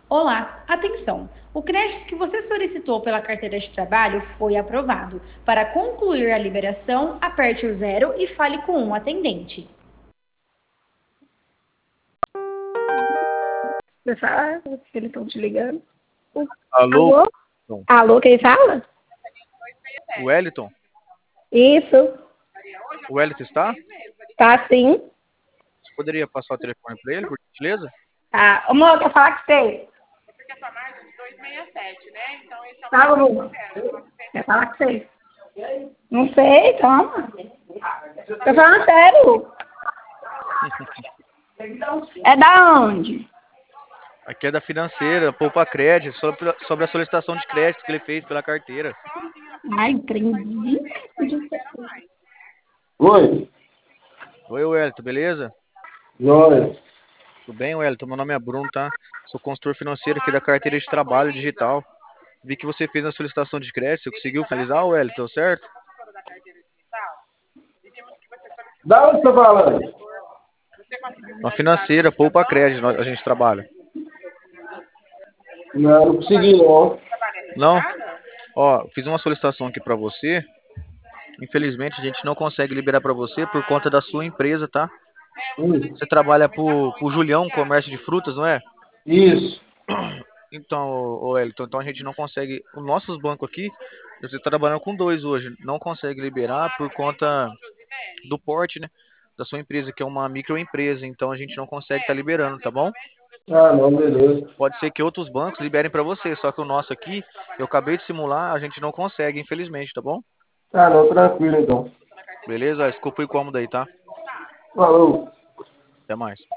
Olá, atenção! O crédito que você solicitou pela carteira de trabalho foi aprovado. Para concluir a liberação, aperte o zero e fale com um atendente. Você fala que eles estão te ligando. Alô, Alô? Wellington. Alô, quem fala? Wellington? Isso. O Wellington está? Tá sim. Você poderia passar o telefone para ele, por gentileza? Tá. Ô, amor, quer falar com você? Fala, amor. Quer falar com você? Não sei, toma. Tô falando sério. É da onde? Aqui é da financeira, Poupa Crédito, sobre a solicitação de crédito que ele fez pela carteira. Ai, entendi. Oi, Oi, Wellington, beleza? Jóia. Tudo bem, Wellington? Meu nome é Bruno, tá? Sou consultor financeiro aqui da carteira de trabalho digital. Vi que você fez a solicitação de crédito, você conseguiu finalizar, Wellington, certo? Da onde você tá falando? Uma financeira, Poupa Crédito, a gente trabalha. Não, não consegui não. Não? Ó, fiz uma solicitação aqui para você. Infelizmente, a gente não consegue liberar para você por conta da sua empresa, tá? Hum, Você trabalha pro Julião Comércio de Frutas, não é? isso. Então, ô Elton, então a gente não consegue. Os nossos bancos aqui, eu estou trabalhando com dois hoje, não consegue liberar por conta do porte, né? Da sua empresa, que é uma microempresa, então a gente não consegue estar liberando, tá bom? Ah, não, beleza. Pode ser que outros bancos liberem para você, só que o nosso aqui, eu acabei de simular, a gente não consegue, infelizmente, tá bom? Ah, não, tranquilo então. Beleza? Desculpa o incômodo aí, tá? Falou. Até mais.